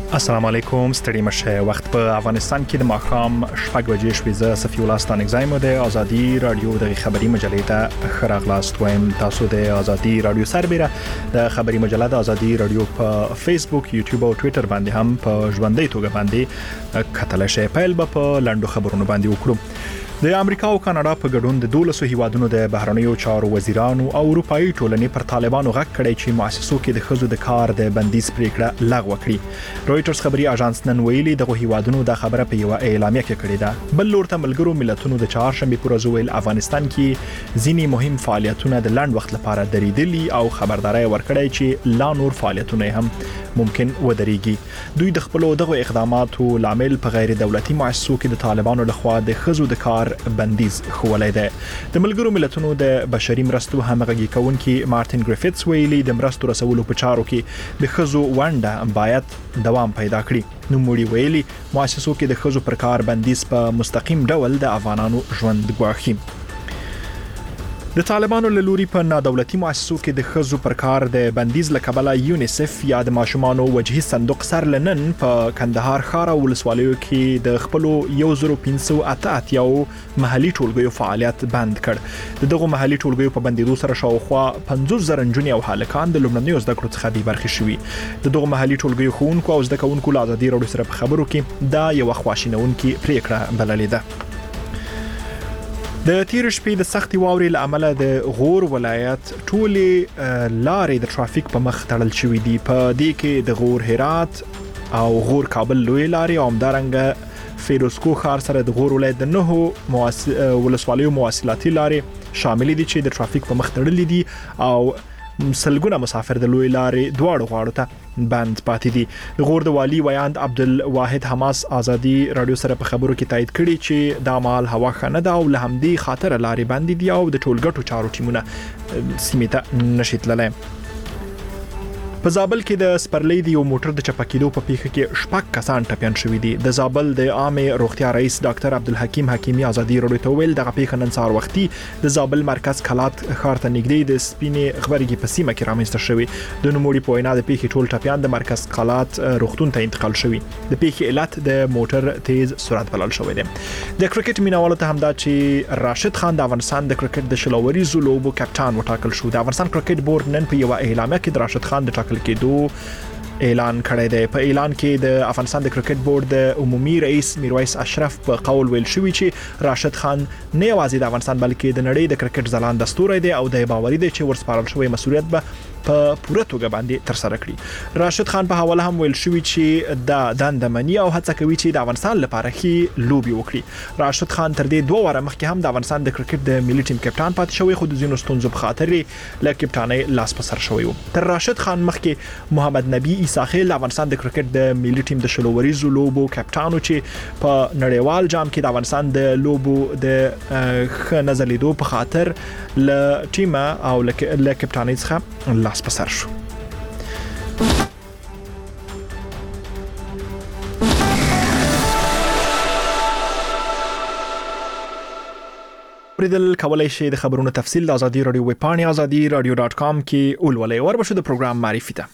السلام علیکم ستړي مشه وخت په افغانستان کې د ماښام شپږ بجې شوې. زه صفي الله ستانګزایم د ازادي رادیو د خبري مجلې ته خراغلاست وایم. تاسو د ازادي رادیو سربېره د خبري مجله د ازادي رادیو په فیسبوک، یوټیوب او ټوئیټر باندې هم په ژوندۍ توګه باندې کتل شئ. پیل به په لاندو خبرونو باندې وکړو. د امریکا او کاناډا په ګډون د 12 هیوادونو د بهرنیو چارو وزیرانو او اروپאי ټولنې پر طالبانو غږ کړی چې مؤسسو کې د خزو د کار د بندیز پریکړه لغوه کړي. رويټرز خبري اژانس نن ویلي دغه هیوادونو د خبره په یو اعلامیه کې کړې ده. بل لور ته ملګرو ملتونو د چهارشنبه پر ورځ ویل افغانستان کې ځینی مهم فعالیتونه د لاند وخت لپاره درېدلي او خبرداري ورکړی چې لا نور فعالیتونه هم ممکن ودرېږي. دوی د خپل دغه اقداماتو لامل په غیر دولتي مؤسسو کې د طالبانو لخوا د خزو د کار بندیز خولای ده. د ملګرو ملتونو د بشري مرستو همغږي کوونکي مارټین ګریفټس ویلي د مرستو رسولو په چارو کې د خزو ونډه باید دوام پیدا کړي. نو موړي ویلي مؤسسو کې د خزو پر کار بندیز په مستقیم ډول د افغانانو ژوند ګواښي. د طالبانو له لوري په نادولتي مؤسسو کې د خزو پر کار د بندیز لکبله یونیسف یا د ماشومانو وجهي صندوق سر لنن په کندهار ښار او ولسوالیو کې د خپل 1588 محلي ټولګیو فعالیت بند کړ. دغه محلي ټولګیو په بندیدو سره شاوخوا 50,000 نجونې او هلکان د لومړنیو زده کړو څخه بې برخې شوي. دغه محلي ټولګیو ښوونکو او زده کوونکو له ازادي راډیو سره په خبرو کې دا یو خواشینونکې پریکړه بللې ده. د تیر شپې د سختي واورې له امله د غور ولایت ټولې لارې د ټرافیک په مخ تړل شوې دي. په دې کې د غور هرات او غور کابل لوی لارې او همدارنګه فیروزکو ښار سره د غور ولایت د 9 ولسوالیو مواصلاتي لارې شامل دي چې د ټرافیک په مخ تړلې دي او سلګونه مسافر د لوی لارې دواړو غاړو ته بند پاتې دي. د غور د والی ویاند عبدالواحد حماس ازادي رادیو سره په خبرو کې تایید کړي چې د مال هوا خنه ده او له همدې خاطر لارې بند دي او د ټولګټو چارو ټیمونه سیمې ته نشي تللی. په زابل کې د سپرلۍ دی یو موټر د چپکیدو په پیښه کې شپږ کسان ټپيان شوي دي. د زابل د عامه روغتیا رئیس ډاکټر عبدالحکیم حکیمی ازادي رادیو ته ویل دغه پیښه نن سهار وختي د زابل مرکز کلات ښار ته نږدې د سپینې غبرګي په سیمه کې رامنځته شوی. د نوموړي په وینا د پیښې ټول ټپيان د مرکز کلات روغتون ته انتقال شوي. د پیښې علت د موټر تیز سرعت بلل شوی دی. د کرکټ مینوالو ته همدا چې راشد خان د افغانستان د کرکټ د شلوري زلوبو کپټان وټاکل شو. د افغانستان کرکټ بورډ نن په یو اعلامیه کې د راشد خان د ټاکل کېدو اعلان کړی دی. په اعلان کې د افغانستان د کرکټ بورډ د عمومي رئیس میرویس اشرف په قول ویل شوی چې راشد خان نه یوازې د افغانستان بلکې د نړۍ د کرکټ ځلان دستوري دی او د باوري دی چې ورسپارل شوی مسؤلیت به په پوره توګه باندې تر سره کړي. راشد خان په حواله هم ویل شوی چې د دندمنی او هڅه کوي چې د افغانستان لپاره ښه لوبي وکړي. راشد خان تر دې 2 واره مخکې هم د افغانستان د کرکټ د ملي ټیم کپټان پاتې شوی خو د ځینو ستونزو په خاطر له کپټانۍ لاس په سر شوی و. تر راشد خان مخکې محمد نبی عیساخیل د افغانستان د کرکټ د ملي ټیم د شلوري لوبو کپټانو چې په نړیوال جام کې د افغانستان د لوبو د ښه نظر لیدو په خاطر له ټیم او له کپټانۍ څخه لاس په سر شو. پریدل کولای شي د خبرونو تفصیل د ازادي رادیو ویب پاڼې azadiradio.com کې ولولئ. وربشو د پروګرام معرفي ته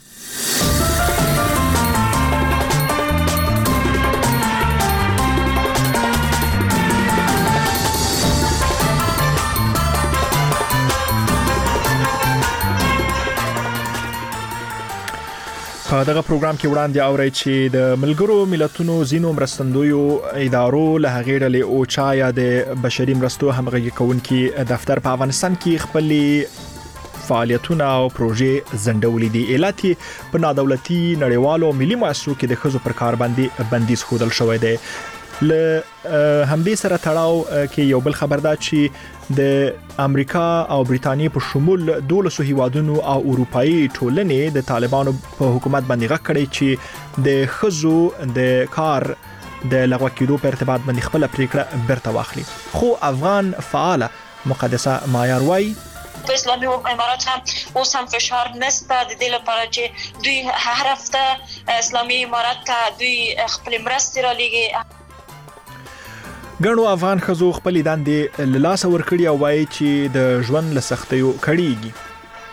په دغه پروګرام کې وړاندې اورئ چې د ملګرو ملتونو ځینو مرستندویو ادارو له هغې ډلې اوچا یا د بشري مرستو همغږي کوونکي دفتر په افغانستان کې خپل فعالیتونه او پروژې ځنډولې دي. علت په نادولتي نړیوالو او ملي مؤسسو کې د خزو پر کار باندې بندیز ښودل شوی دی. له همدې سره تړاو کې یو بل خبر ده چې د امریکا او بریتانیا په شمول 12 هیوادونو او اروپאי ټولنې د طالبانو په حکومت باندې غږ کړی چې د خزو د کار د لغوه کېدو په ارتباط باندې خپل پریکړه برته واخلي. خو افغان فعال مقدسه مایار وای په اسلامي امارات هم اوس هم فشار نسته د دې لپاره چې دوی هر هفته اسلامي امارات ته دوی خپل مرستې را لېږي. ګڼو افغان ښځو خپل دندې له لاسه ورکړي او وایي چې د ژوند له سختیو کړيږي.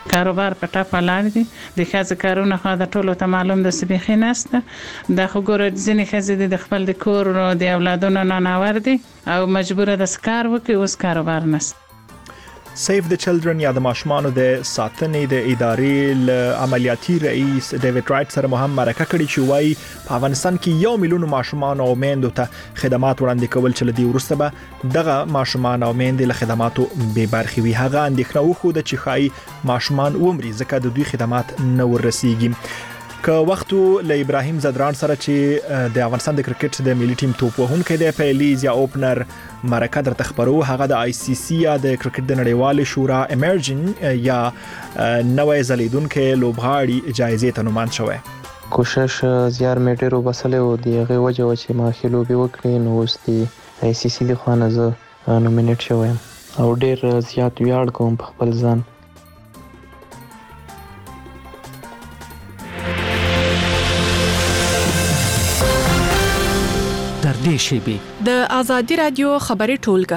کاروبار په ټاپ ولاړ دي. د ښځو کارونه خو د ټولو ته معلوم د سبيخي نسته. د خو ګوره ځینې ښځې د خپل د کور د اولادونو نه ناور دي او مجبوره د سکار وکړي، اوس کاروبار نشته. سیف د چلډرن یا د ماشومانو د ساتنې د ادارې عملیاتي رئیس ډیوډ رایټ سره هم مرکه کړې چې وایي په افغانستان کې 1 میلیون ماشومان او میندو ته خدمات وړاندې کول چې لدی ورسته به دغه ماشومان او میندې له خدماتو بې برخې وي. هغه اندېښنه وښوده چې ښایي ماشومان ومري ځکه د دوی خدمات نه ورسیږي. که وختو له ابراهیم زدران سره چې د افغانستان د کرکټ د ملي ټیم توپ وهونکی دی په لیز یا اوپنر مرکه درته خبرو. هغه د آی سی سی یا د کرکټ د نړیوال شورا امرجن یا نوې زلیدونکو لوبغاړي جایزې ته نوماند شوی. کوشش زیار میټر وبسله و دی هغه وجه و چې ما خلو به وکړي نو اوس دی آی سی سی له خوانه زه نومینیټ شوم او ډیر زیات ویاړ کوم په خپل ځان. د آزادی رادیو خبري ټولګه.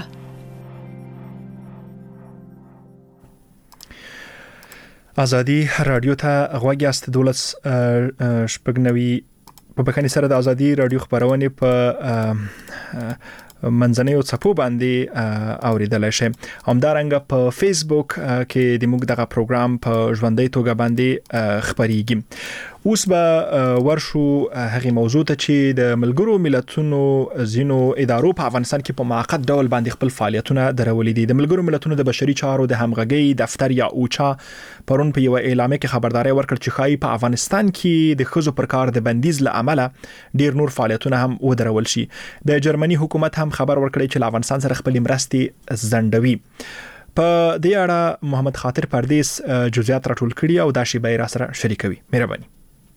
آزادی رادیو ته غوږ یاست. 12 شپږنوي په بخښنې سره د آزادی رادیو خبرونه په منځنیو څپو باندې اوریدل شي. همدارنګه په فیسبوک کې د موږ دغه پروګرام په ژوندۍ توګه باندې خبريږي. اوس به ورشو هغه موضوع ته چې د ملګرو ملتونو زینو ادارو په افغانستان کې په موقت ډول باندې خپل فعالیتونه درولې دي. د ملګرو ملتونو د بشري چارو د همغږي دفتر یا اوچا پرون په یو اعلامیه کې خبرداري ورکړه چې خای په افغانستان کې د خزو پر کار د بندیز له عمله ډیر نور فعالیتونه هم ودرول شي. د جرمني حکومت هم خبر ورکړی چې افغانستان سره خپل مرستې زندوي. په دې اړه محمد خاطر پردیس جزئیات راټول کړي او دا شی به را سره شریکوي. مهرباني.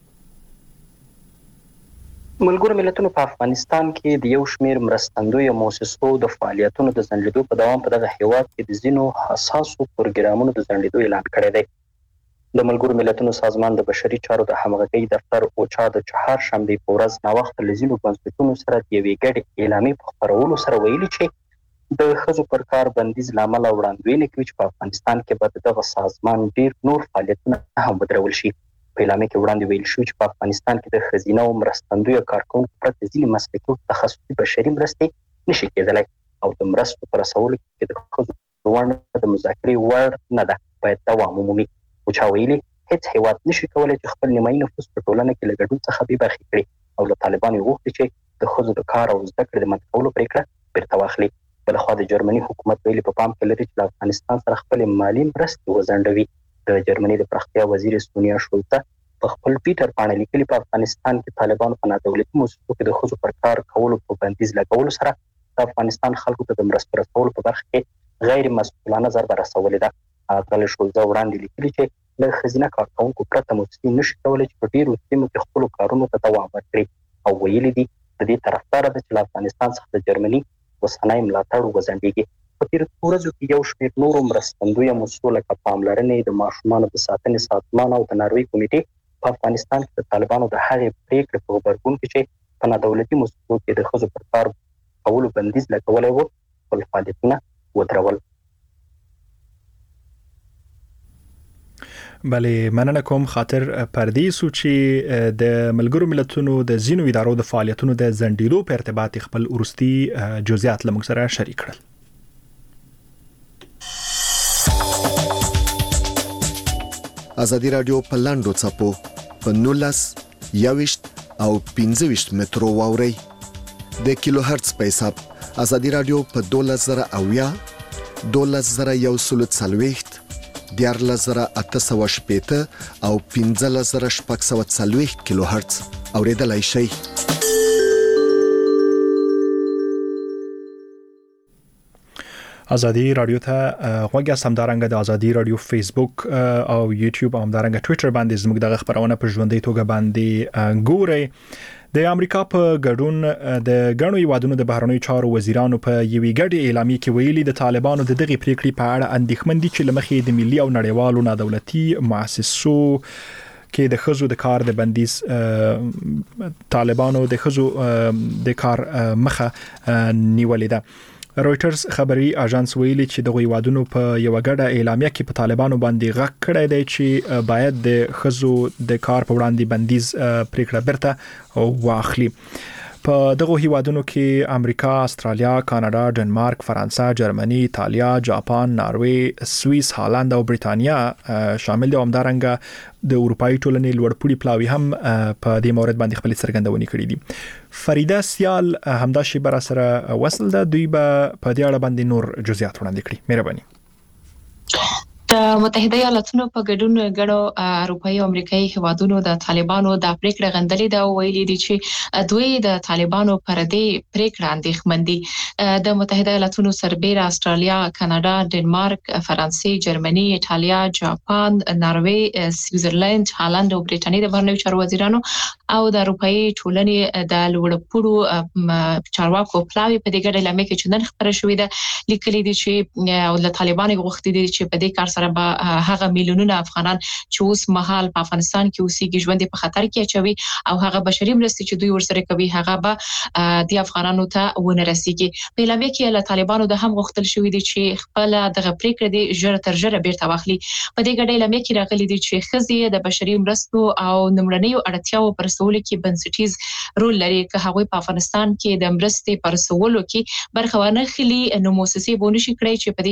ملګرو ملتونو په افغانستان کې د یو شمېر مرستندوی مؤسسو د فعالیتونو د ځنډېدو په دوام په دغه هیواد کې د ځینو حساسو پروګرامونو د ځنډېدو اعلان کړی دی. د ملګرو ملتونو سازمان د بشري چارو د همغږۍ دفتر اوچا د چهارشنبې په ورځ ناوخته له ځینو بنسټونو سره د یوې ګډې اعلامیې په خپرولو سره ویلي چې د ښځو پر کار بندیز له امله وړاندوینه کوي چې په افغانستان کې به دغه سازمان ډیر نور فعالیتونه هم ودرول شي. په اعلامیه کې وړاندې ویل شو چې په افغانستان کې د ښځینه او مرستندویو کارکونکو پرته ځینې مسلکي او تخصصي بشري مرستې نشي کېدلی او د مرستو په رسولو کې د ښځو ونډه د مذاکرې وړ نه ده، باید دوام ومومي. اوچا ویلي هیڅ هیواد نشي کولی چې خپل نیمایي نفوس په ټولنه کې له ګډون څخه بې برخې کړي او له طالبانو یې غوښتي چې د ښځو د کار او زده کړې د منع کولو پرېکړه بیرته واخلي. بلخوا د جرمني حکومت ویلي په پام کې لري چې له افغانستان سره خپلې مالي مرستې وځنډوي. د جرمني د پراختیا وزیر سونیا شولته په خپل ټویټر باندې لیکلي په افغانستان کې طالبانو په نادولتي موسسو کې د ښځو پر کار کولو په بندیز لګولو سره د افغانستان خلکو ته د مرستو رسولو په برخه کې غیر مسؤلانه ضربه رسولې ده. هغه شولته وړاندې لیکلي چې له ښځینه کارکونکو پرته موسسې نشي کولی چې په ډیرو سیمو کې خپلو کارونو ته دوام ورکړي او ویلي دي د دې طرفدار ده چې له افغانستان څخه د جرمني اوسنی ملاتړ وځنډېږي. په تیرو ورځو کې یو شمېر نورو مرستندویه موسسو لکه پاملرنې د ماشومانو د ساتنې سازمان او د ناروغي کمیټې په افغانستان کې د طالبانو د هغې پریکړې په غبرګون کې چې په نادولتي موسسو کې د ښځو پر کار کولو بندیز لګولی و خپل فعالیتونه ودرول. بله، مننه کوم خاطر پردیس چې د ملګرو ملتونو د ځینو ادارو د فعالیتونو د ځنډېدو په ارتباط خپل ورستي جزئیات له موږ سره شریک کړل. آزادی رادیو په لاندو څپو په 19 21 او 15 مترو واوري د کیلو هرتز په حساب. آزادی رادیو په 12000 12140 14880 او 15640 کیلو هرتز اوریدلای شي. آزادی رادیو ته غوږ سمدارنګ د آزادی رادیو فیسبوک او یوټیوب او همدارنګ ټوئیټر باندې زموږ دغه خبرونه په ژوندۍ توګه باندې ګورئ. د امریکا په ګډون د غنوي وادونو د بهرنیو چارو وزیرانو په یوې ګډې اعلامیه کې ویلي د طالبانو د دغه پریکړې په اړه اندېښمن دي چې لمخې د ملي او نړیوالو نادولتي مؤسسو کې د خزو د کار د بندیز طالبانو د خزو د کار مخه نیولې ده. رويټرز خبري اژانس ویلي چې دغه هیوادونو په یو غړډه اعلامیه کې په طالبانو باندې غږ کړی دی چې باید د خزو د کار په وړاندې بندیز پریکړه برته واخلي. په دغه هیوادونو کې امریکا، استرالیا، کاناډا، ډنمارک، فرانسه، جرمني، ایتالیا، جاپان، ناروې، سوئیس، هالند او بریتانیا شامل دي. همدارنګه د اروپאי ټولنې لوړپوړي پلاوی هم په دې مورد باندې خپل څرګندونې کړې دي. فریده سیال همدا شی بر سره وصل ده، دوی به په دې اړه باندې نور جزئیات وړاندې کړي. مهرباني. د متحده ایالاتونو په ګډون غړو اروپאי او امریکایي هیوادونو د طالبانو د پریکړه غندلې دا ویلي دي چې دوی د طالبانو پر دې پریکړه اندېښمن دي. د متحده ایالاتونو سربېره استرالیا، کاناډا، ډنمارک، فرانسې، جرمني، ایتالیا، جاپان، ناروې، سویټزرلند، هالند او بریټانیا د بهرنیو چارو وزیرانو او د اروپאי ټولنې د لوړپوړو چارواکو پلاوی په دې ګډه اعلامیه کې چې نن خبره شوې ده لیکلي دي چې د طالبانو غوښتي دي چې په دې کار سره به هغه میلیونونه افغانان چې اوس مهال په افغانستان کې اوسېږي ژوند په خطر کې اچوي او هغه بشري مرستې چې دوی ورسره کوي هغه به د افغانانو ته ونه رسیږي. په اعلامیه کې له طالبانو د هم غوښتل شوې دي چې خپل دغه پریکړه دي ژر تر ژره بیرته واخلي. په دې ګډه اعلامیه کې راغلي دي چې ښځې د بشري مرستو او نمړنیو اړتیاو پر رسولو کې بنسټیز رول لري. که هغوی په افغانستان کې د مرستې پر رسولو کې برخه ونه اخلي نو مؤسسې به نشي کړی چې په دې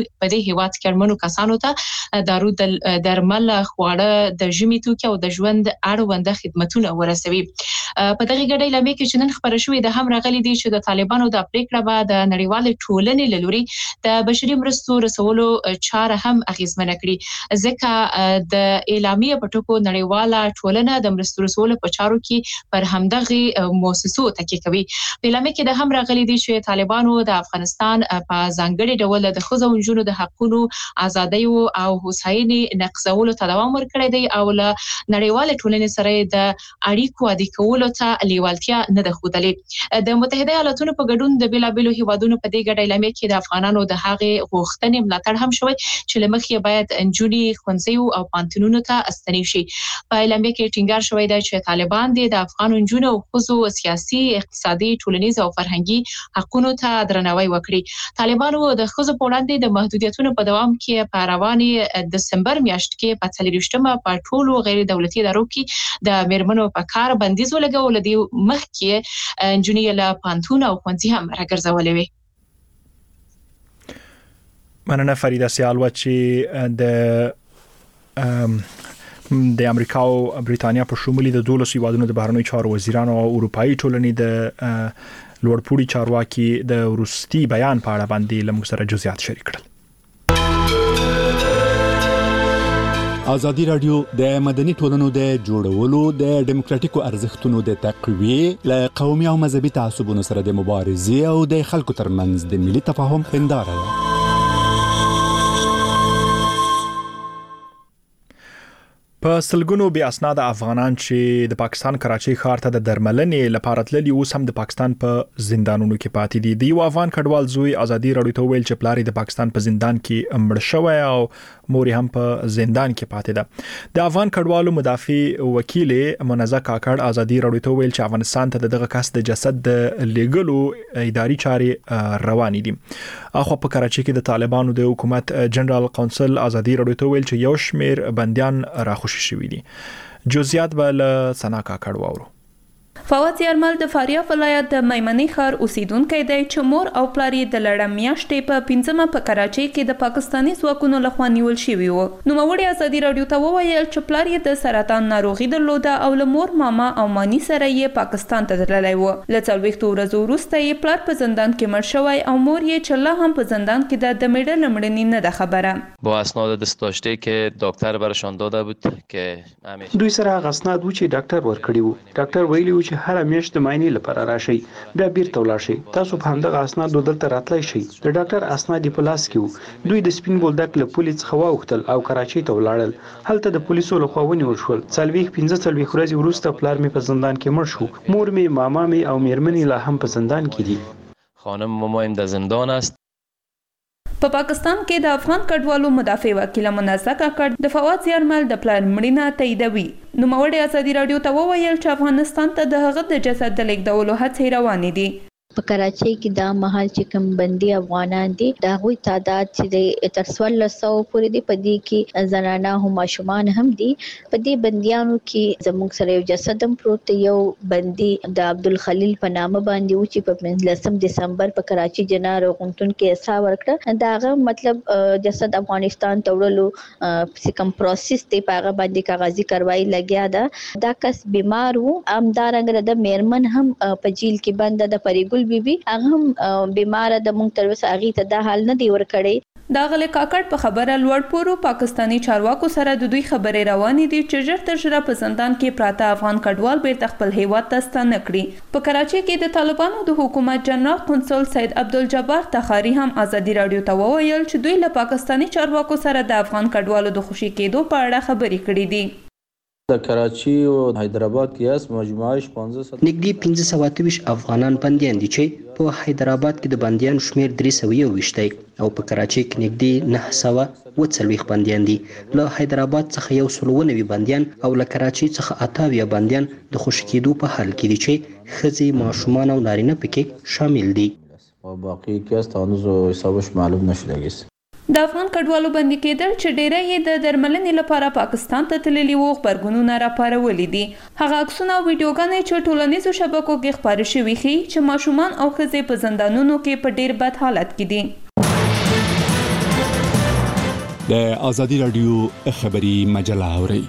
هیواد کې اړمنو کسانو ته دارو درمل، خواړه، د ژمي توکي او د ژوند اړوند خدماتونه ورسوي. په دغه ګډه اعلامیه کې چې نن خبره شوې ده هم راغلي دي چې د طالبانو د پریکړه به د نړیوالې ټولنې له لوري د بشري مرستو رسولو چاره هم اغیزمنه کړي، ځکه د اعلامیه په ټکو نړیواله ټولنه د مرستو رسولو په چارو کې پر همدغه مؤسسو تکیه کوي. په اعلامیه کې د هم راغلي دي چې طالبانو د افغانستان په ځانګړي ډول د ښځو او نجونو د حقوقو، ازادۍ او هوساینې نقضولو ته دوام ورکړی دی او له نړیوالې ټولنې سره د اړیکو عادي کولو ته لیوالتیا نه ده ښودلې. د متحده ایالاتونو په ګډون د بیلابیلو هیوادونو په دې ګډه اعلامیه کې د افغانانو د هغې غوښتنې ملاتړ هم شوی چې له مخې باید نجونې ښوونځیو او پوهنتونونو ته استنې شي. په اعلامیه کې ټینګار شوی دی چې طالبان د افغان نجونو او ښځو سیاسي، اقتصادي، ټولنیز او فرهنګي حقوقو ته درناوی وکړي. طالبانو د ښځو په وړاندې د محدودیتونو په دوام کې په رواني دسمبر میاشت کې په 40مه په ټولو غیر دولتي ادارو کې د میرمنو په کار بندیز ولګول دي. مخکې نجونې له پوهنتون او ښوونځي هم راګرځولې وي. مننه فریده سیال و چې د امریکا او بریتانیا په شمول د 12 هیوادونو د بهرنیو چارو وزیرانو او اروپאי ټولنې د لوړپوړي چارواکي د وروستي بیان په اړه باندې لمغ سره جزئیات شریک کړل. ازادي رادیو د مدني ټولنو د جوړولو د ډیموکراتیکو ارزښتونو د تقویه ل قومي او مذهبي تعصبونو سره د مبارزې او د خلکو ترمنځ د ملي تفاهم هنداره ده. په سلګونو بیا اسناد افغانان چې د پاکستان کراچۍ ښار ته د درملنې لپاره تللي اوس هم د پاکستان په زندانونو کې پاتې دي. د یو افغان کډوال زوی ازادي رادیو ته ویل چې پلار د پاکستان په زندان کې مړ شوی او مور هم په زندان کې پاتې ده. د افغان کډوالو مدافع وکیل منزه کاکړ ازادي رادیو ته ویل چې افغانستان ته دغه کس د جسد د لیګلو اداري چارې روان دي. اخو په کراچۍ کې د طالبانو د حکومت جنرال کونسل ازادي رادیو ته ویل چې یو شمیر بنديان راخوشي شوی دي. جزئیات به له سنا کاکړ واورو. فواد یارمل د فاریاب ولایت د میمنې ښار اوسیدونکی دی چې مور او پلار یې د لړم میاشتې په 5مه په کراچۍ کې د پاکستاني ځواکونو لخوا نیول شوی و. نوموړي ازادي رادیو ته وویل چې پلار یې د سرطان ناروغي درلوده او له مور، ماما او مانی سره یې پاکستان ته تللی و. له 4 ورځې وروسته یې پلار په زندان کې مړ شوی او مور یې چې لا هم په زندان کې د میډل مړنی نه ده خبره. با اسناد دست داشته که دکتر برشان داده بود که همیشه دوی سره اسناد و چې ډاکټر ورکړی وو. ډاکټر ویلی و چې هر میاشت د معاینې لپاره راشي، بیا بیرته ولاړ شي. تاسو په همدغه اسناد دلته راتلای شئ. د ډاکټر اسناد په لاس کې وو. دوی د سپین بولدک له پولیس څخه واوښتل او کراچۍ ته ولاړل. هلته د پولیسو لخوا ونیول شول. 15 ورځې وروسته پلار مې په زندان کې مړ شو. مور مې، ماما مې او میرمنې لا هم په زندان کې دي. خانم مامایم در زندان است. په پاکستان کې د افغان کډوالو مدافع وکیل منزه کاکړ د فواد یارمل د پلان مړینه تاییدوي. نوموړي ازادي رادیو ته وویل چې افغانستان ته د هغه د جسد د لیږدولو هڅې روانې دي. په کراچۍ کې دا مهال چې کوم بندي افغانان دي دا غوي تعداد چې تر 1400 پورې دي. په دې کې زنانه او ماشومان هم دي. په دې بنديانو کې زموږ سره یو جسد هم پروت، یو بندي د عبدالخلیل په نامه باندې و چې په 10 دسمبر په کراچي جنار غونټون کې حساب ورکړه. داغه مطلب جسد افغانستان ته وړلو سکم پروسس ته پاغه باندې کاغذي کاروایی لګیا ده. دا کس بیمار وو، امدارنګ د میرمن هم په جیل کې بند ده، پریګل بیبي هغه هم بیمار ده. مونږ تر اوسه هغه ته دا حل نه دی ورکړی. داغله کاکړ په خبره لوړ پورو پاکستانی چارواکو سره د دوی خبرې روانې دي چې ژر تر ژره په زندان کې پراته افغان کډوال بیرته خپل هیواد ته ستنه کړي. په کراچۍ کې د طالبانو د حکومت جنرال قونسل سید عبدالجبار تخاری هم ازادي رادیو ته وویل چې دوی له پاکستانی چارواکو سره د افغان کډوالو د خوشي کېدو په اړه خبرې کړې دي. د کراچي او حیدرآباد کې اس مجموعه 1500 نږدې 1528 افغانان بنديان دي چې په حیدرآباد کې د بنديانو شمیر 320 دی او په کراچي کې نږدې 940 بنديان دي. له حیدرآباد څخه 190 بنديان او له کراچي څخه 88 بنديان د خوشي کېدو په حال کې دي چې ښځې، ماشومان او نارینه پکې شامل دي. او باقي کې اس تاسو حسابش معلوم نشلګیس. د افغان کډوالو بندي کېدل چې ډېری یې د درملنې لپاره پاکستان ته تللي وو خبرګونونه راپارولي دي. هغه عکسونه او ویډیوګانې چې ټولنیزو شبکو کې خپاره شوي ښیي چې ماشومان او ښځې په زندانونو کې په ډېر بد حالت کې دي. د ازادي رادیو خبري مجله اوري.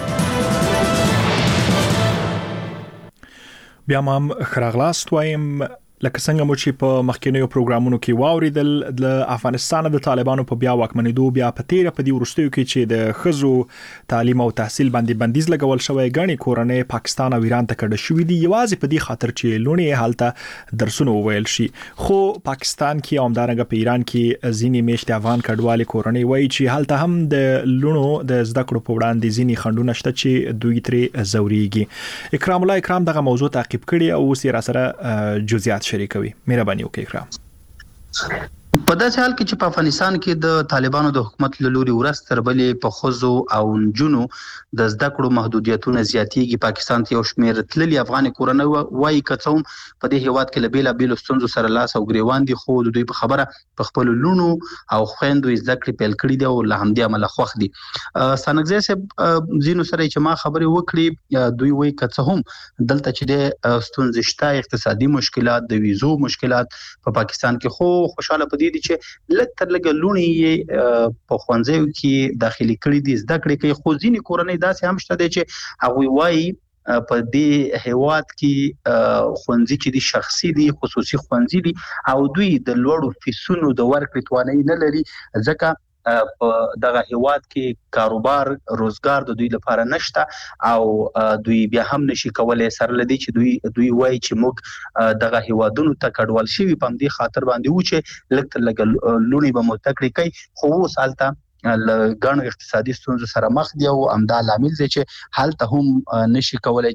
بیا هم خراغلاست وایم لکه څنګه مو چې په مخکینیو پروګرامونو کې واوریدل د افغانستان د طالبانو په بیا واکمنېدو بیا په تیره په دې وروستیو کې چې د خزو تعلیم او تحصیل باندې بندیز لګول شوی غني کورنۍ پاکستان او ایران ته کډه شوې دي یوازې په دې خاطر چې لونی حالت درسونه وویل شي. خو پاکستان کې اومدارنګ په ایران کې ځینې میشت افغان کډوالي کورنۍ وایي چې حالت هم د لونو د زده کړو په وړاندې ځینې خندونه شته چې دوی ترې زوريږي. اکرام الله اکرام دغه موضوع تعقیب کړي او اوس یې را سره جزئیات شریکوي. مهرباني وکړئ اکرام. په داسې حال کې چې په افغانستان کې د طالبانو د حکومت له لوري ورځ تر بلې په خزو او نجونو د زده کړو محدودیتونه زیاتېږي. پاکستان ته یو شمېر تللي افغان کورنۍ وایي که څه هم په دې هیواد کې له بېلابېلو ستونزو سره لاس او ګریوان دي، خو د دوی په خبره په خپلو لونو او خویندو زده کړې پیل کړي دي او له همدې امله خوښ دي. ستانکزی صاحب ځینو سره چې ما خبرې وکړې دوی وایي که څه هم دلته چې د ستونزې شته، اقتصادي مشکلات، د ویزو مشکلات په پاکستان کې، خو خوشاله په دي چې لږ تر لږه لونی یې په ښوونځیو کې داخلي کړي دي، زده کړې کوي. خو ځینې کورنۍ داسې هم شته دي چې هغوی وایي په دې هیواد کې ښوونځي چې دي شخصي دي، خصوصي ښوونځي دي او دوی د لوړو فیسونو د ورکړې توانایي نه لري، ځکه په دغه هیواد کې کاروبار روزګار د دوی لپاره نشته او دوی بیا هم نشي کولای سره لدی چې دوی وایي چې موږ دغه هیوادونو ته کډوال شوي په دې خاطر باندې و چې لکه لګ لونی به متکړی کوي. خو اوس حالت ګڼ اقتصادي ستونزو سره مخ دي او همدا لامل دی چې حالت هم نشي کولای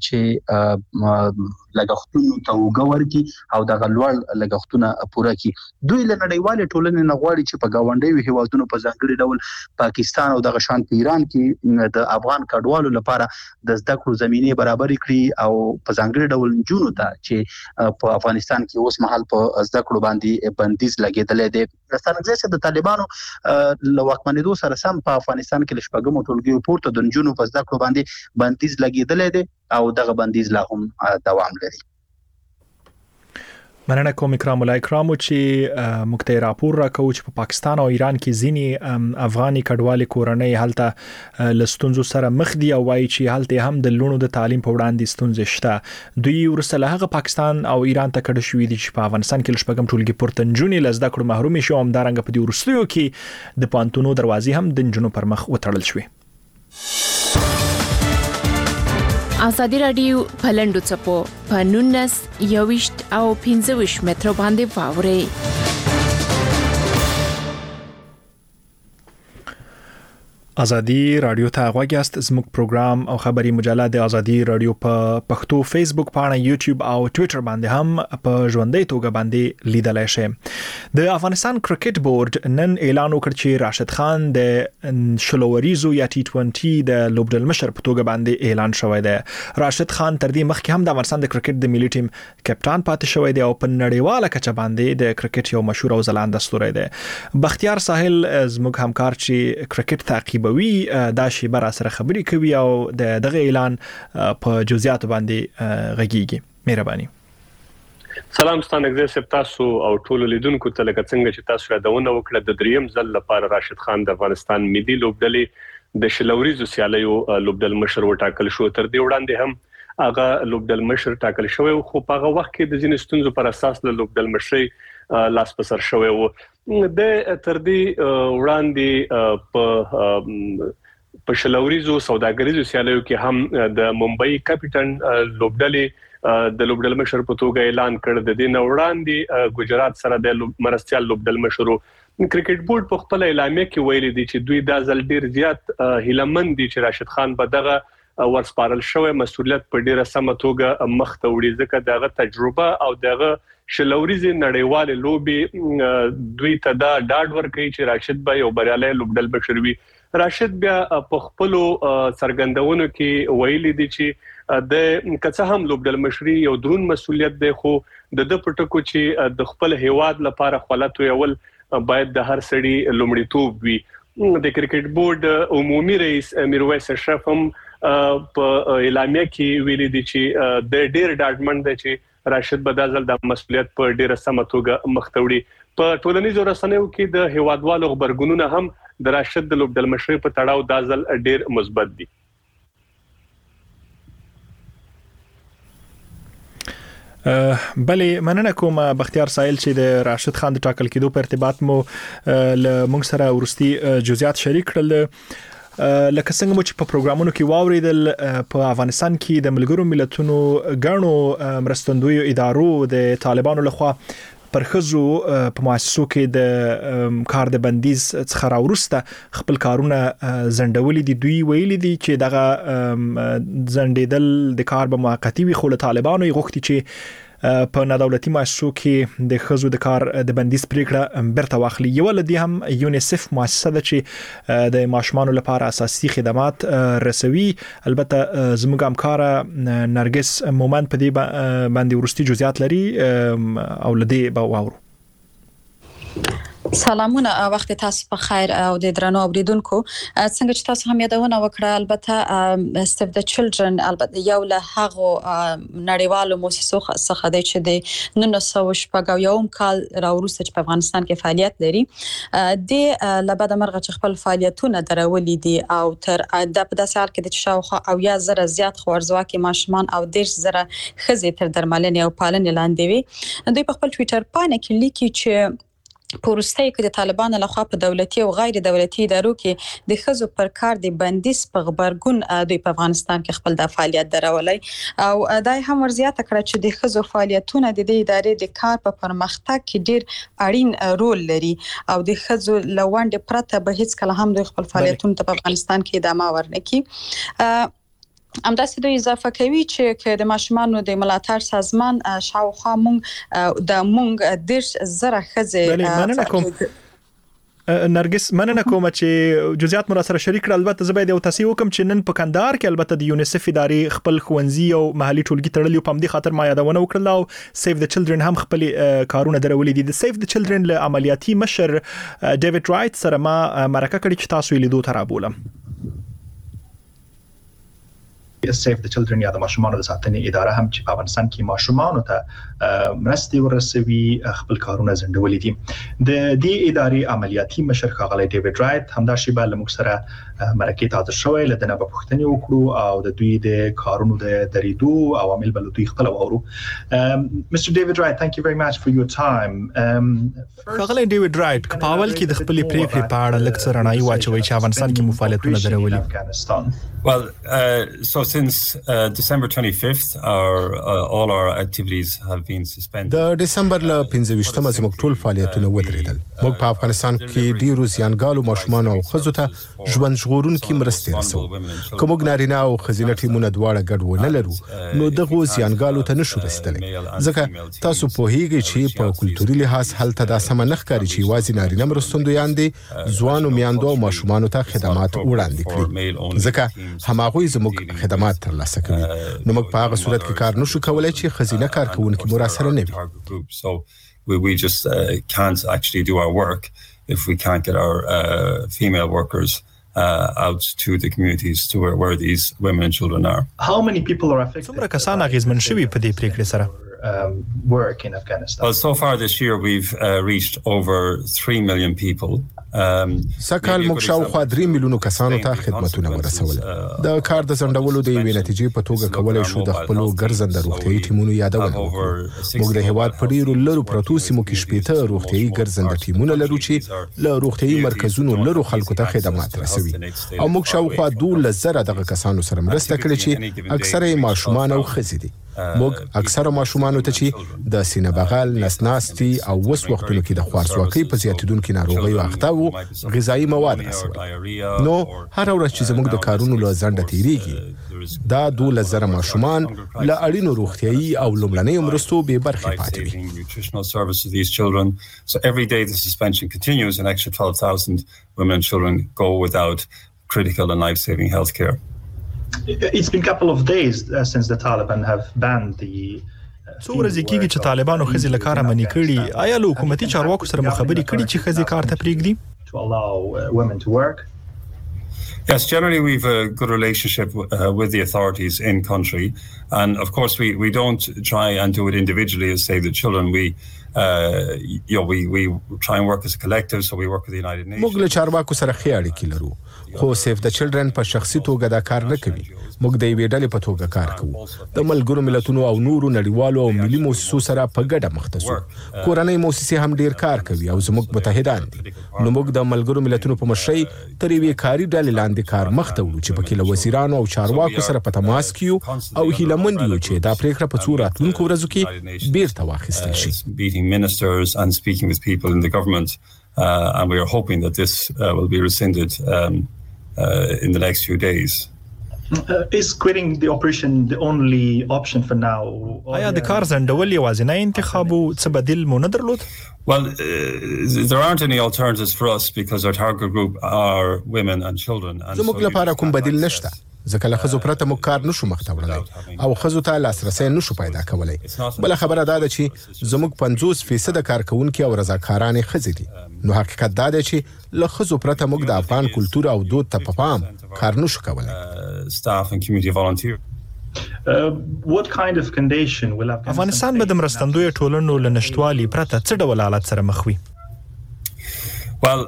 چې لګښتونو ته وګوري او دغه لوړ لګښتونه پوره کړي. دوی له نړیوال ټولنې نه غواړي چې په گاونډیو هیوادونو په ځانګړي ډول پاکستان او دغه شان په ایران کې د افغان کډوالو لپاره د زده کړو زمینه برابر کړي او په ځانګړي ډول جنونو ته چې په افغانستان کې اوس مهال په زده کړو باندې بندیز لګیدل دي. ستانکزی صاحب د طالبانو له واکمنېدو سره سم په افغانستان کې لشپږم ټولګیو پورته د جنونو په زده کړو باندې بندیز لګیدل دي او دغه بندیز لا هم دوام لري. مننه کوم اکرام الله اکرامو چې مکتي راپور راکو چې په پاکستان او ایران کې ځینی افغاني کډوالي کورنۍ حالت لستونزو سره مخ دي او وایي چې حالت هم د لونو د تعلیم په وړاندې ستونزې شته. دوی ورسره هغه پاکستان او ایران ته کډه شوې دي چې په افغانستان کې لشپږم ټولګي پورته نجونې لزده کړو محروم شي او همدارنګه په دې ورستیو کې د پانتونو دروازې هم د نجونو پر مخ وتړل شوې. ازادي رادیو پلندو چپو په 19 21 او 25 متر باندې واوري. ازادي رادیو ته غوږیاست. زموږ پروګرام او خبري مجله د ازادي رادیو په پښتو فیسبوک پاڼه، یوټیوب او ټوئیټر باندې هم په ژوندۍ توګه باندې لیدلای شئ. د افغانستان کرکټ بورډ نن اعلان وکړ چې راشد خان د شلوریزو یا T20 د لوبډل مشر په توګه باندې اعلان شوی دی. راشد خان تر دې مخکې هم د افغانستان د کرکټ د ملي ټیم کپټان پاتې شوی دی او په نړیواله کچه باندې د کرکټ یو مشهور او ځلانده ستوری دی. بختیار ساحل زموږ همکار چې کرکټ تعقیبوي دا شی بر سره خبري کوي او دغه اعلان په جزئیات باندې غږیږي. مهرباني. سلام ستانه زه تاسو او ټول لیدونکو ته لکه څنګه چې تاسو یادونه وکړه د دریم ځل لپاره راشد خان د افغانستان ملي لوبډلې د شلوریزو سیالیو لوبډل مشر وټاکل شو. تر دې وړاندې هم هغه لوبډل مشر ټاکل شوی خو په هغه وخت کې د ځینې ستونزو پر اساس له لوبډل مشر لاس په سر شوی و. د تر دې وړاندې په شلوریزو سوداګریزو سیالیو کې هم د ممبئی کپټن لوبډلې د لوبډل مشر په توګه اعلان کړ. د دې وړاندې ګجرات سره د مرستيال لوبډل مشر کرکټ بورډ په خپل اعلامیه کې ویلي دي چې دوی د ځل ډیر زیات هیلمن دي چې راشد خان به دغه ورسپارل شوی مسؤلیت په ډیره سمه توګه مخ ته وړي، ځکه دغه تجربه او دغه شلوریزي نړیوال لوبي دوی ته دا ډاډ ورکړي چې راشد به یو بریالي لوبډل بشر وي. راشد بیا په خپل سرګندونو کې ویلي دي چې د کڅه هم لوبډل مشري یو درون مسؤلیت دی، خو د پټکو چې د خپل هیواد لپاره خپلت ویول باید د هر سړي لومړیتوب وي. د کرکټ بورډ عمومي رئیس میرویس اشرف هم په اعلامیه کې ویلي دي چې د ډیر ډاډمن دي چې راشد بدازل د مسؤلیت په ډیره سمه توګه مخ ته وړي. په ټولنیزو رسنیو کې د هیوادوالو خبرګونونه هم د راشد د لوبډل مشر په تړاو دازل ډیر مثبت دي. بلې مننه کوم بختیار ساحل چې د راشد خان د ټاکل کېدو په ارتباط مو له موږ سره ورستي جزئیات شریک کړل. لکه څنګه مو چې په پروګرامونو کې واوریدل، په افغانستان کې د ملګرو ملتونو غاڼو مرستندویو ادارو د طالبانو لخوا پر خزو په مؤسسو کې د کار د بندیز څخه راورسته خپل کارونه زندولې دي. دوی ویلي دي چې دغه زندیدل د کار به موقتی وي، خو له طالبانو یې غوښتي چې په نادولتي مؤسسو کې د خزو د کار د بندیز پریکړه برته واخلي. یو لدی هم یونیسف مؤسسه ده چې د ماشومانو لپاره اساسي خدمات رسوي. البته زموږ همکار نرګس مومند په دې باندې ورستي جزئیات لري او لدی به واورو. سلامونه، وخت تاسو په خیر او د درنو اوریدونکو. څنګه چې تاسو هم یادونه وکړه، البته سیف د چلډرن البته یو له هغه نړیوالو مؤسسو څخه دی چې د 1991 کال راوروسته چې په افغانستان کې فعالیت لري. د لبد مرغه چې خپل فعالیتونه درولې دي او تر د په داسې حال کې د شاوخوا او یا زره زیات خوارزواکي ماشومان او 10,000 ښځې تر درملنې او پالنې لاندې وي. دوی په خپل ټوئیټر باندې کې لیکي چې پورسته کې د طالبانو لخوا په دولتي او غیر دولتي ادارو کې د خزو پر کار د بندیز په خبرګون دوی په افغانستان کې خپل د فعالیت درولای او دای هم ورزیاته کړ چې د خزو فعالیتونه د دې ادارې د کار په پرمختګ کې ډیر اړین رول لري او د خزو لوند پرته به هیڅ کله هم د خپل فعالیتونو په افغانستان کې ادامه ورنکي. همداسې دوی اضافه کوي چې د ماشومانو د ملاتړ سازمان شاوخوا مونږ د مونږ 10,000 ښځې نرګس مننه کوم چې جزئیات مر سره شریک کړل. البته زه باید یو تاسو وکم چې نن په کندهار کې البته د یونیسف ادارې خپل خوندزي او محلي ټولګي تړلې په همدې خاطر ما یادونه وکړل او سیف د چلډرن هم خپل کارونه درولې دي. د سیف د چلډرن له عملیاتي مشر ډیوډ رایټ سره ما مرکه کړې چې تاسو یې لیدو ته رابولم. سیف د چلډرن یا د ماشومانو د ساتنې اداره هم چې په افغانستان کې ماشومانو ته مرستې ورسوي خپل کارونه زندولې دي. د دې ادارې عملیاتي مشر ښاغلی ډیوډ رایټ همدا شیبه له موږ سره مرکې ته حاضر شوی، له دنه به پوښتنې وکړو او د دوی د کارونو د درېدو عوامل به له دوی خپل واورو. Mr. David Wright, thank you very much for your time. ښاغلی ډیوډ رایټ په اول کې د خپلې پریکړې په اړه لږ څه رڼایي واچوئ چې افغانستان کې مو فعالیتونه درولي. Well, so since December 25th, all our activities have been suspended. د دسمبر ل 15مه زموږ ټول فعالیتونه ودرېدل. موږ په افغانستان کې ډیرو زیانګالو ماشومان او ښځو ته ژوند ژغورونکي مرستې رسو. کوم نارینه او ښځینه ټیمونه دواړه ګډ ونه لرو نو دغه زیانګالو ته نشو رسیدلی. ځکه تاسو پوهیږئ چې په کلتوري لحاظ هلته دا سم نه ښکاري چې یوازې نارینه مرستندویان دي ځوانو میندو او ماشومانو ته خدمات وړاندې کړي. ځکه هماغوی زموږ خدمات ترلاسه کوي. نو موږ په هغه صورت کې کار نشو کولای چې ښځینه کارکوونکي مو راسره نه وي. So we just can't actually do our work if we can't get our female workers out to the communities to where these women and children are. How many people are affected? څومره کسان اغیزمن شوي په دې پریکړې سره؟ Work in Afghanistan. Well, so far this year we've reached over 3 million people. سکهال موږ شاوخوا 3 میلیونو کسانو ته خدمتونه ورسول. د کار د ځنډولو د یوې نتیجې په توګه کولای شو د خپلو ګرځنده روغتیايي ټیمونو یادونه وکړو. موږ د هیواد په ډیرو لرو پروتو سیمو کې شپېته روغتیايي ګرځنده ټیمونه لرو چې له روغتیايي مرکزونو لرو خلکو ته خدمات رسوي. او موږ شاوخوا 12,000 دغه کسانو سره مرسته کړې چې اکثره یې ماشومان او ښځې دي. موږ اکثره ماشومانو ته چې د سینه بغل، نسناستي او وس وختونو کې د خوارځواکۍ په زیاتیدونکو ناروغیو اخته وو غذایی مواد رسول. نو هر ورځ چې زموږ د کارونو له ځنډه تیریږي دا 12,000 ماشومان له اړینو روغتیايي او لومړنیو مرستو بې برخې پاتې وي. Nutritional service to these children. So every day the suspension continues, an extra 12,000 women and children go without critical and life-saving health care. It's been a couple of days since the Taliban have banned the څو ورځې کېږي چې طالبانو ښځې له کاره منې کړي. آیا له حکومتي چارواکو سره مو خبرې کړي چې ښځې کار ته پرېږدي؟ to allow women to work? Yes, generally we've a good relationship with the authorities in country, and of course we don't try and do it individually as save the children. We we try and work as a collective, so we work with the United Nations. موږ له چارواکو سره ښې اړیکې لرو خو سیف د چلډرن په شخصي توګه دا کار نه کوي. موږ د یوې ډلې په توګه کار کوو. د ملګرو ملتونو او نورو نړیوالو او ملي مؤسسو سره په ګډه مخ ته ځو. کورنۍ موسسې هم ډیر کار کوي او زموږ متحدان دي. نو موږ د ملګرو ملتونو په مشرۍ تر یوې کاري ډلې لاندې کار مخ ته وړو چې پکې له وزیرانو او چارواکو سره په تماس کې یو او هیلهمند یو چې دا پریکړه په څو راتلونکو ورځو کې بیرته واخیستل شي. Meeting ministers and speaking with people in the government, and we are hoping that this will be rescinded in the next few days. Is quitting the operation the only option for now? آیا د کار ځنډول یوازینی انتخاب او څه بدیل مو نه درلود؟ Well, there aren't any alternatives for us because our target group are women and children. زموږ لپاره کوم بدیل نشته. ځکه له ښځو پرته موږ کار نشو مخته وړلی او ښځو ته لاسرسی نشو پیدا کولی. بله خبره دا ده چې زموږ 50% کارکوونکي او رضاکارانې ښځې دي. نو حقیقت دا دی چې له ښځو پرته موږ د افغان کلتور او دود ته په پام کار نشو کولی. Staff and community volunteer. What kind of condition will افغانستان به د مرستندوی ټولنو له نشټوالي پرته څه ډول حالت سره مخ وي؟ Well,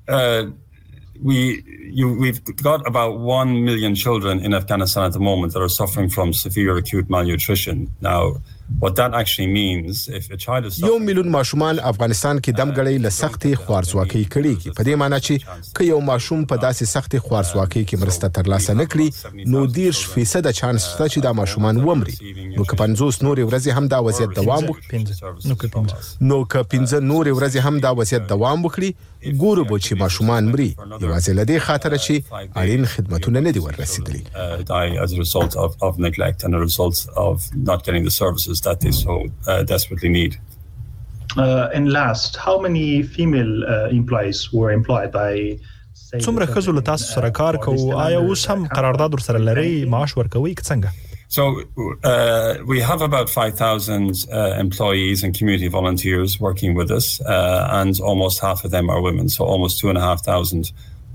we've got about 1 million children in Afghanistan at the moment that are suffering from severe acute malnutrition. Now, what that actually means, if a child is 1 میلیون ماشومان افغانستان کې دمګړۍ له سختې خوارځواکۍ کړيږي. په دې معنی چې که یو ماشوم په داسې سختې خوارځواکۍ کې مرسته ترلاسه نه کړي نو 30% چانس شته چې دا ماشومان ومري. نو که 50 نورې ورځې هم دا وضعیت دوام وکړي نو که 15 نورې ورځې هم دا وضعیت دوام وکړي ګورو به چې ماشومان مري یوازې له دې خاطره چې اړین خدمتونه نه دي ورسېدلي. Die as a result of neglect and a result of not getting the services that they so desperately need. And last, how many female employees were employed by څومره ښځو له تاسو سره کار کوو؟ آیا اوس هم قرارداد ورسره لرئ؟ معاش ورکوئ که څنګه؟ So we have about 5,000 employees and community volunteers working with us, and almost half of them are women. So almost 2,500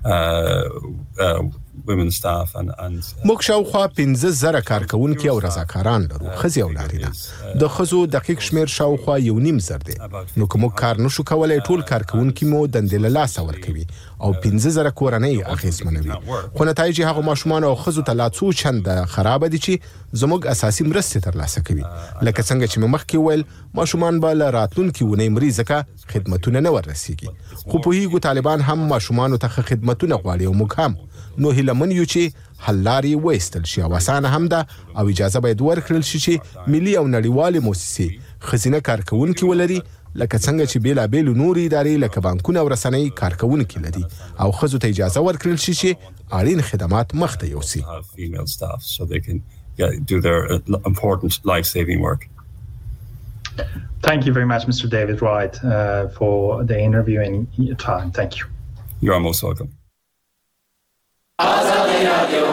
women staff and موږ شاوخوا 15,000 کارکوونکي او رضاکاران لرو، ښځې او نارینه. د ښځو دقیق شمیر شاوخوا 1.5 دی. نو که موږ کار نشو کولای ټول کارکوونکي مو دندې له لاسه ورکوي او 15,000 کورنۍ اغېزمنوي. خو نتایج هغو ماشومان او ښځو ته لا څو چنده خرابه دي چې زموږ اساسي مرستې ترلاسه کوي. لکه څنګه چې مې مخکې وویل ماشومان به له راتلونکي اونۍ مري ځکه خدمتونه نه وررسېږي. خو پوهېږو طالبان هم ماشومانو ته ښه خدمتونه غواړي او موږ هم. نو هیله لمن یو چې حل لارې وایستل شي او اسانه هم ده او اجازه باید ورکړل شي چې ملي او نړیوالې مؤسسې خزینه کارکونکي ولري لکه څنګه چې بیلابېل نور ادارې لکه بانکونه او رسنۍ کارکونکي لري او خزو ته اجازه ورکړل شي چې اړین خدمات مخته یوسي. Do their important life-saving work. Thank you very much, Mr. David Wright, for the interview and your time. Thank you. You are most welcome.